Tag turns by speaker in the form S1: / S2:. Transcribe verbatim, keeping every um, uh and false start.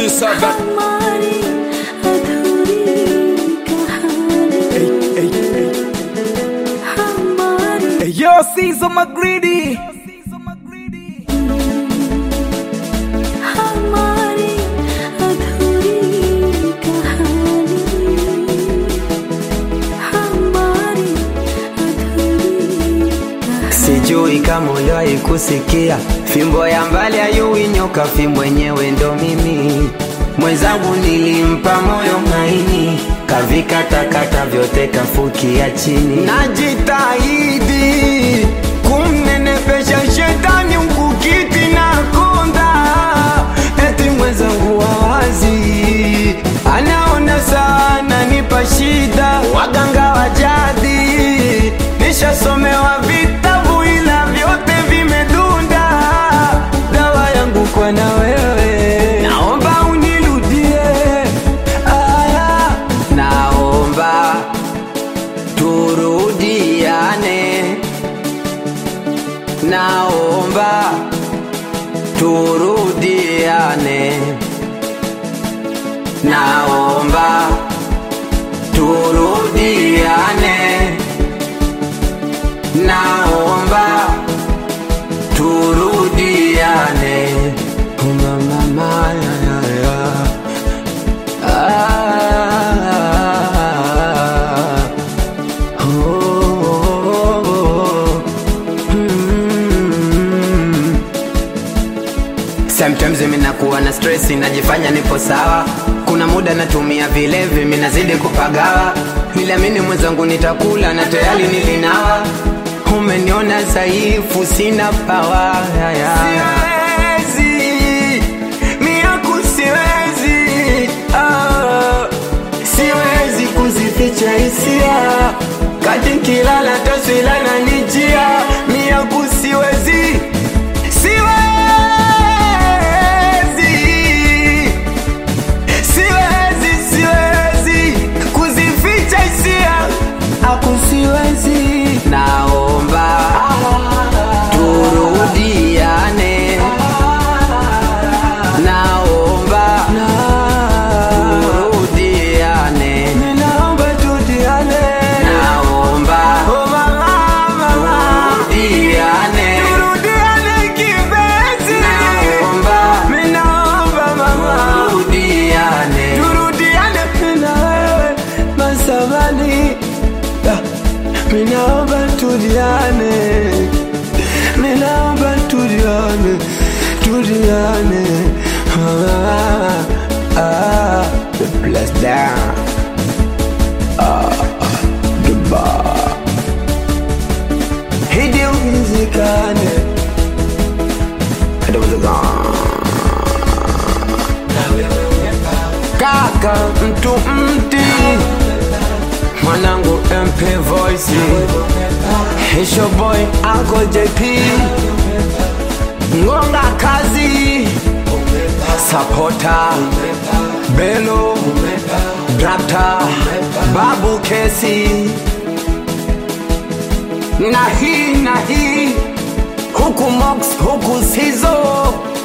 S1: Sagar Yo, Caesar McGreedy.
S2: Sijui kama uliwahi kusikia fimbo ya mbali hayui nyoka, fimbo yenyewe ndo mimi. Mwenzangu nilimpa moyo maini, kavikatakata vyote kafukia chini. Najitahidi kumnenepesha shetani mkukiti na konda, eti mwenzangu wawazi anaona sana nipa shida. Waganga wa jadi nishasomewa vitabu ila vyote vimedunda. Dawa yangu kwa na wewe, naomba unirudie. Aya, naomba turudiane, naomba turudiane, naomba turudiane, naomba turudiane. Mama maya ya ya. Ah, oh, oh, oh. Mm. Sometimes mimi nakuwa na stress, najifanya nipo sawa. Kuna muda natumia vilevi, mimi nazidi kupagawa. Niliamini mwenzangu nitakula na tayari nilinawa. Umeniona dhaifu, sina power. Siwezi, miaku siwezi. Ah, siwezi kuzificha hisia, kati kilala taswila na nijia. Miaku siwezi, siwezi, siwezi, siwezi kuzificha hisia, aku siwezi. Naomba turudiane, naomba turudiane, naomba turudiane, naomba turudiane, turudiane kipenzi, naomba naomba mama turudiane, turudiane na wewe masabani. Minaomba tudiane, minaomba tudiane, tudiane. Ah, ah, the bless down. Ah, the bar. Hidi uzikane, hidi uzikane. Kaka mtu mti, mwanangu M P Voice, it's your boy Uncle J P. Ngonga kazi, supporter Belo, Drapta, Babu Kesi. Na hii na hii, huku Mox, huku Sizo.